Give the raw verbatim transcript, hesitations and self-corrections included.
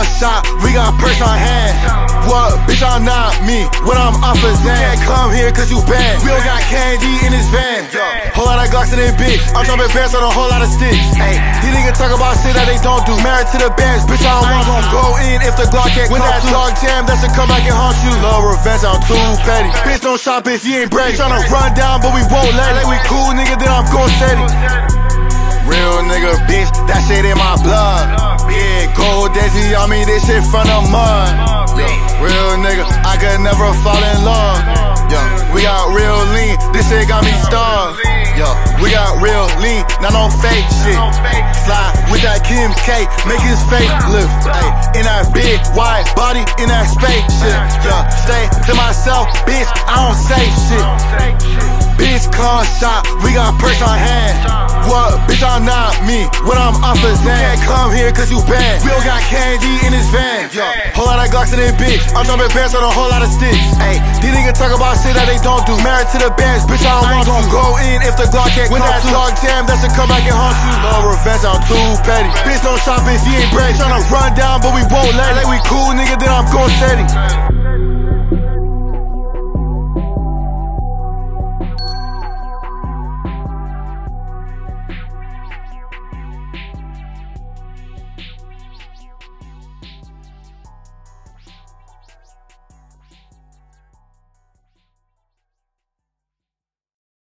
shot, we got perks on hand. What, bitch, I'm not me when I'm off a Zan. You can't come here cause you bad. We don't got candy in his van. Whole lot of Glocks in their bitch. I'm jumping bands on a whole lot of sticks. Ayy, these niggas talk about shit that they don't do. Married to the bands, bitch, I don't want to go in if the Glock can't come. When that dog jam, that should come back and haunt you. Love revenge, I'm too petty. Bitch, don't shop if you ain't ready. Tryna run down, but we won't let it. Like we cool, nigga, then I'm gon' steady. Real nigga, bitch, that shit in my blood. Yeah, gold Desi on me, this shit from the mud. Yeah, real nigga, I could never fall in love. Yeah, we got real lean, this shit got me starved. Yeah, we got real lean, not no fake shit. Slide with that Kim K, make his face lift. Ay, in that big white body, in that spaceship. Yeah, stay to myself, bitch, I don't say shit. Bitch, come shot, we got perks on hand. What, bitch, I'm not me when I'm off a Zan. You can't come here cause you bad. We don't got candy in his van. Whole lot of Glocks in their bitch. I'm jumping bands on a whole lot of sticks. Ayy, these niggas talk about shit that they don't do. Married to the bands, bitch, I don't want to go in if the Glock can't come. When that dog jam, that should come back and haunt you. Love revenge, I'm too petty. Bitch, don't shop if you ain't ready. Tryna run down, but we won't let it. Like we cool, nigga, then I'm gon' steady.